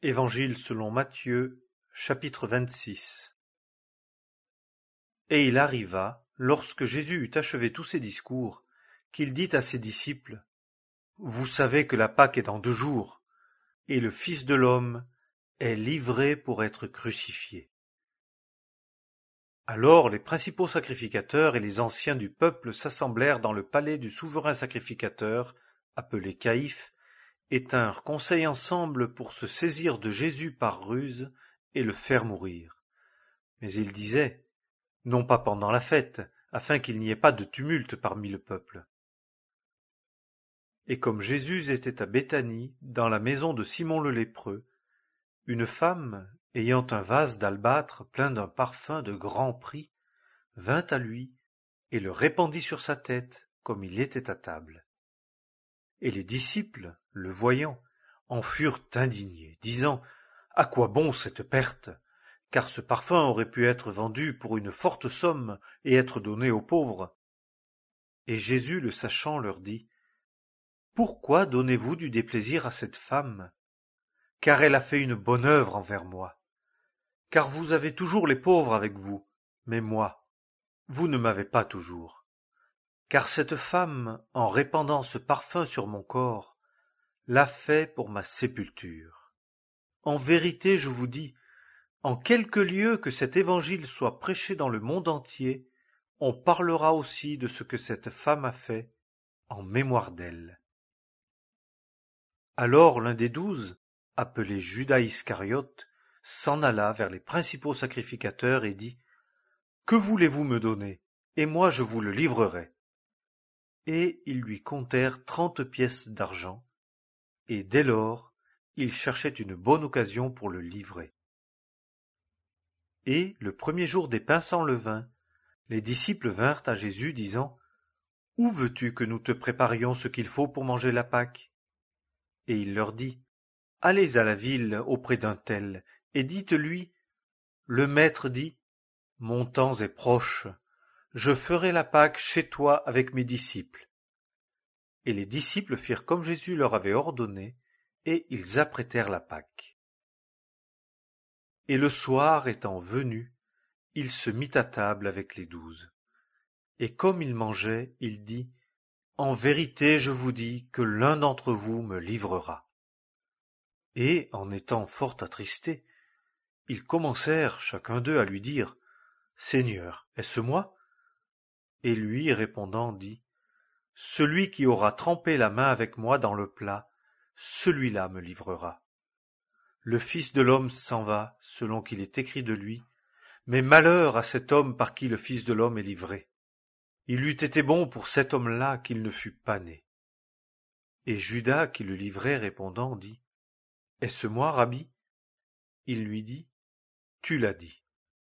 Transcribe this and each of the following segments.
Évangile selon Matthieu, chapitre 26. Et il arriva, lorsque Jésus eut achevé tous ses discours, qu'il dit à ses disciples: Vous savez que la Pâque est dans 2 jours, et le Fils de l'homme est livré pour être crucifié. Alors les principaux sacrificateurs et les anciens du peuple s'assemblèrent dans le palais du souverain sacrificateur, appelé Caïphe, et tinrent conseil ensemble pour se saisir de Jésus par ruse et le faire mourir. Mais ils disaient: non pas pendant la fête, afin qu'il n'y ait pas de tumulte parmi le peuple. Et comme Jésus était à Béthanie, dans la maison de Simon le lépreux, une femme, ayant un vase d'albâtre plein d'un parfum de grand prix, vint à lui et le répandit sur sa tête, comme il était à table. Et les disciples, le voyant, en furent indignés, disant: À quoi bon cette perte? Car ce parfum aurait pu être vendu pour une forte somme et être donné aux pauvres. Et Jésus, le sachant, leur dit: Pourquoi donnez-vous du déplaisir à cette femme? Car elle a fait une bonne œuvre envers moi. Car vous avez toujours les pauvres avec vous, mais moi, vous ne m'avez pas toujours. Car cette femme, en répandant ce parfum sur mon corps, l'a fait pour ma sépulture. En vérité, je vous dis, en quelque lieu que cet évangile soit prêché dans le monde entier, on parlera aussi de ce que cette femme a fait, en mémoire d'elle. Alors l'un des 12, appelé Judas Iscariote, s'en alla vers les principaux sacrificateurs et dit: Que voulez-vous me donner? Et moi je vous le livrerai. Et ils lui comptèrent 30 pièces d'argent, et dès lors il cherchait une bonne occasion pour le livrer. Et le premier jour des pains sans levain, les disciples vinrent à Jésus, disant: Où veux-tu que nous te préparions ce qu'il faut pour manger la Pâque? Et il leur dit: Allez à la ville auprès d'un tel, et dites-lui: Le Maître dit: Mon temps est proche, je ferai la Pâque chez toi avec mes disciples. Et les disciples firent comme Jésus leur avait ordonné, et ils apprêtèrent la Pâque. Et le soir étant venu, il se mit à table avec les 12. Et comme il mangeait, il dit: En vérité, je vous dis que l'un d'entre vous me livrera. Et, en étant fort attristés, ils commencèrent chacun d'eux à lui dire: Seigneur, est-ce moi? Et lui, répondant, dit: Celui qui aura trempé la main avec moi dans le plat, celui-là me livrera. Le Fils de l'homme s'en va, selon qu'il est écrit de lui, mais malheur à cet homme par qui le Fils de l'homme est livré. Il eût été bon pour cet homme-là qu'il ne fût pas né. Et Judas, qui le livrait, répondant, dit: Est-ce moi, Rabbi? Il lui dit: Tu l'as dit.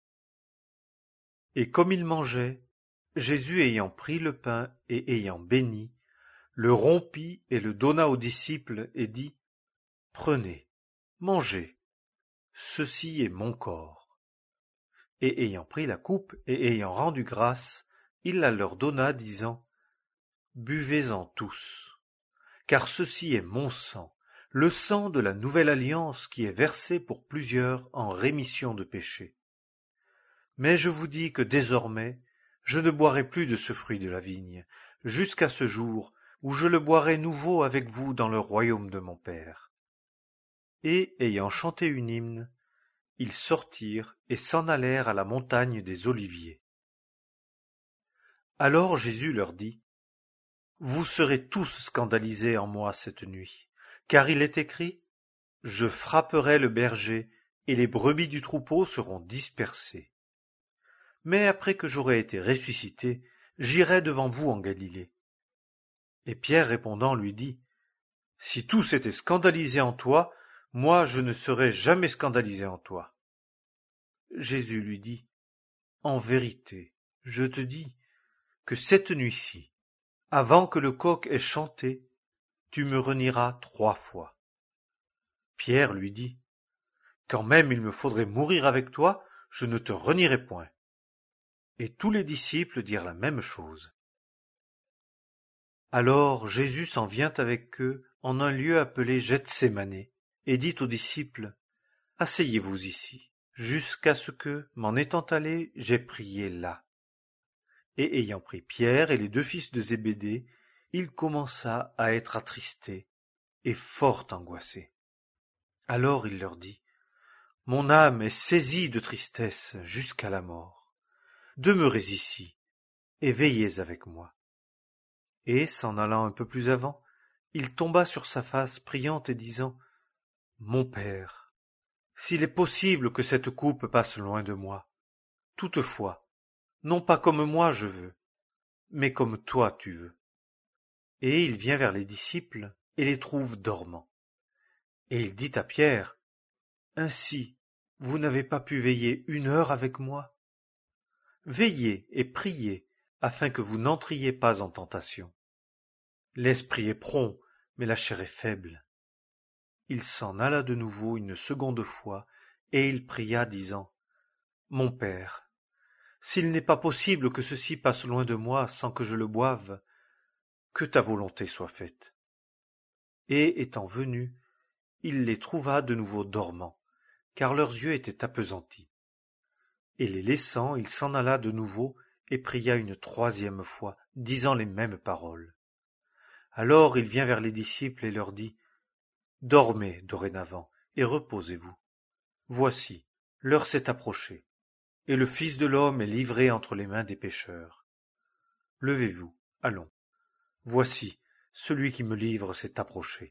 Et comme il mangeait, Jésus ayant pris le pain et ayant béni, le rompit et le donna aux disciples et dit: Prenez, mangez, ceci est mon corps. Et ayant pris la coupe et ayant rendu grâce, il la leur donna, disant: Buvez-en tous, car ceci est mon sang, le sang de la nouvelle alliance qui est versé pour plusieurs en rémission de péchés. Mais je vous dis que désormais, je ne boirai plus de ce fruit de la vigne, jusqu'à ce jour où je le boirai nouveau avec vous dans le royaume de mon Père. Et, ayant chanté une hymne, ils sortirent et s'en allèrent à la montagne des Oliviers. Alors Jésus leur dit: Vous serez tous scandalisés en moi cette nuit, car il est écrit: Je frapperai le berger, et les brebis du troupeau seront dispersées. Mais après que j'aurai été ressuscité, j'irai devant vous en Galilée. Et Pierre répondant lui dit: Si tous étaient scandalisés en toi, moi je ne serai jamais scandalisé en toi. Jésus lui dit: En vérité, je te dis que cette nuit-ci, avant que le coq ait chanté, tu me renieras 3 fois. Pierre lui dit: Quand même il me faudrait mourir avec toi, je ne te renierai point. Et tous les disciples dirent la même chose. Alors Jésus s'en vient avec eux en un lieu appelé Gethsémané, et dit aux disciples: Asseyez-vous ici, jusqu'à ce que, m'en étant allé, j'aie prié là. Et ayant pris Pierre et les 2 fils de Zébédée, il commença à être attristé et fort angoissé. Alors il leur dit: Mon âme est saisie de tristesse jusqu'à la mort. Demeurez ici et veillez avec moi. Et, s'en allant un peu plus avant, il tomba sur sa face, priant et disant: Mon Père, s'il est possible que cette coupe passe loin de moi, toutefois, non pas comme moi je veux, mais comme toi tu veux. Et il vient vers les disciples et les trouve dormants. Et il dit à Pierre: Ainsi, vous n'avez pas pu veiller 1 heure avec moi? Veillez et priez, afin que vous n'entriez pas en tentation. L'esprit est prompt, mais la chair est faible. Il s'en alla de nouveau une seconde fois, et il pria, disant: Mon Père, s'il n'est pas possible que ceci passe loin de moi sans que je le boive, que ta volonté soit faite. Et étant venu, il les trouva de nouveau dormants, car leurs yeux étaient appesantis. Et les laissant, il s'en alla de nouveau et pria une 3e fois, disant les mêmes paroles. Alors il vient vers les disciples et leur dit: Dormez dorénavant et reposez-vous. Voici, l'heure s'est approchée, et le Fils de l'homme est livré entre les mains des pécheurs. Levez-vous, allons. Voici, celui qui me livre s'est approché.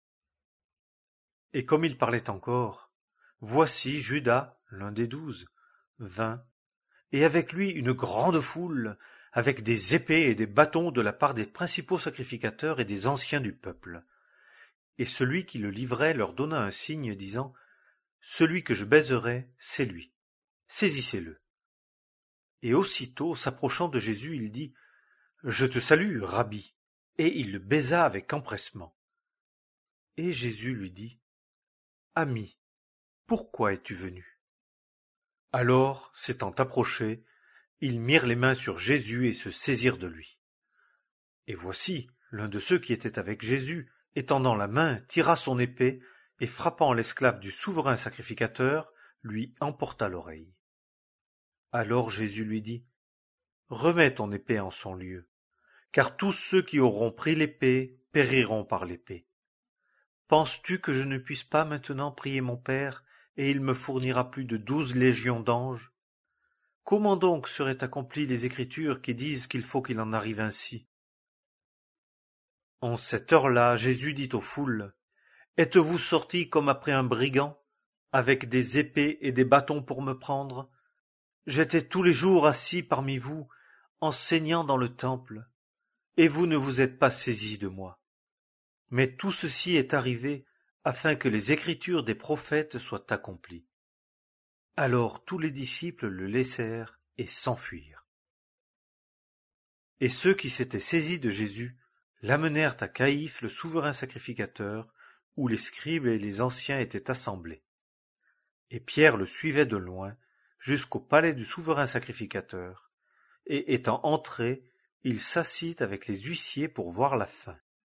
Et comme il parlait encore, voici Judas, l'un des 12, vint, et avec lui une grande foule, avec des épées et des bâtons de la part des principaux sacrificateurs et des anciens du peuple. Et celui qui le livrait leur donna un signe, disant: Celui que je baiserai, c'est lui. Saisissez-le. Et aussitôt, s'approchant de Jésus, il dit: Je te salue, Rabbi. Et il le baisa avec empressement. Et Jésus lui dit: Ami, pourquoi es-tu venu? Alors, s'étant approchés, ils mirent les mains sur Jésus et se saisirent de lui. Et voici, l'un de ceux qui étaient avec Jésus, étendant la main, tira son épée, et frappant l'esclave du souverain sacrificateur, lui emporta l'oreille. Alors Jésus lui dit: Remets ton épée en son lieu, car tous ceux qui auront pris l'épée périront par l'épée. Penses-tu que je ne puisse pas maintenant prier mon Père, et il me fournira plus de 12 légions d'anges? Comment donc seraient accomplies les Écritures qui disent qu'il faut qu'il en arrive ainsi? En cette heure-là, Jésus dit aux foules: Êtes-vous sortis comme après un brigand, avec des épées et des bâtons pour me prendre? J'étais tous les jours assis parmi vous, enseignant dans le temple, et vous ne vous êtes pas saisis de moi. Mais tout ceci est arrivé afin que les Écritures des prophètes soient accomplies. Alors tous les disciples le laissèrent et s'enfuirent. Et ceux qui s'étaient saisis de Jésus l'amenèrent à Caïphe le souverain sacrificateur, où les scribes et les anciens étaient assemblés. Et Pierre le suivait de loin jusqu'au palais du souverain sacrificateur, et étant entré, il s'assit avec les huissiers pour voir la fin.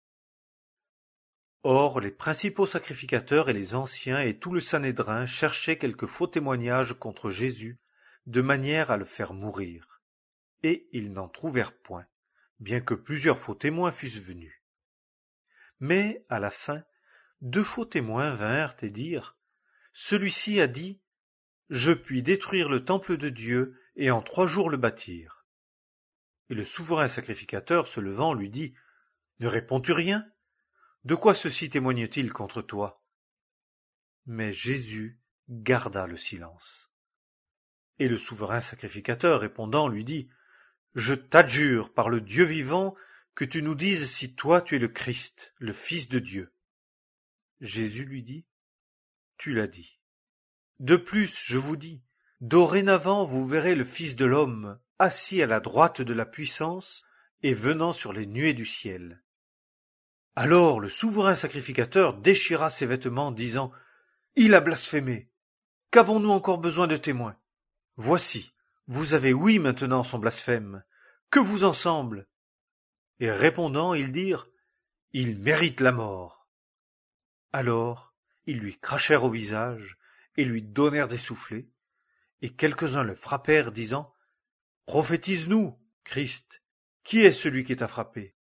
Or les principaux sacrificateurs et les anciens et tout le Sanhédrin cherchaient quelque faux témoignage contre Jésus, de manière à le faire mourir. Et ils n'en trouvèrent point, bien que plusieurs faux témoins fussent venus. Mais, à la fin, 2 faux témoins vinrent et dirent: Celui-ci a dit: Je puis détruire le temple de Dieu et en 3 jours le bâtir. Et le souverain sacrificateur, se levant, lui dit: Ne réponds-tu rien? De quoi ceci témoigne-t-il contre toi? Mais Jésus garda le silence. Et le souverain sacrificateur, répondant, lui dit: Je t'adjure par le Dieu vivant que tu nous dises si toi tu es le Christ, le Fils de Dieu. Jésus lui dit: Tu l'as dit. De plus, je vous dis, dorénavant vous verrez le Fils de l'homme assis à la droite de la puissance et venant sur les nuées du ciel. Alors le souverain sacrificateur déchira ses vêtements, disant: Il a blasphémé. Qu'avons-nous encore besoin de témoins? Voici, vous avez ouï maintenant son blasphème. Que vous en semble? Et répondant, ils dirent: Il mérite la mort. Alors ils lui crachèrent au visage et lui donnèrent des soufflets, et quelques-uns le frappèrent, disant: Prophétise-nous, Christ, qui est celui qui t'a frappé?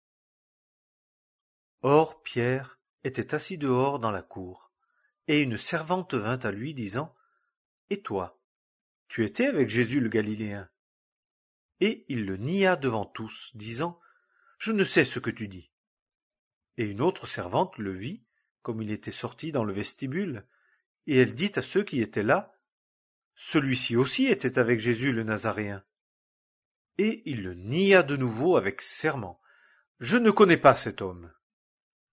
Or Pierre était assis dehors dans la cour, et une servante vint à lui, disant: Et toi, tu étais avec Jésus le Galiléen? Et il le nia devant tous, disant: Je ne sais ce que tu dis. Et une autre servante le vit, comme il était sorti dans le vestibule, et elle dit à ceux qui étaient là: Celui-ci aussi était avec Jésus le Nazaréen. Et il le nia de nouveau avec serment: Je ne connais pas cet homme.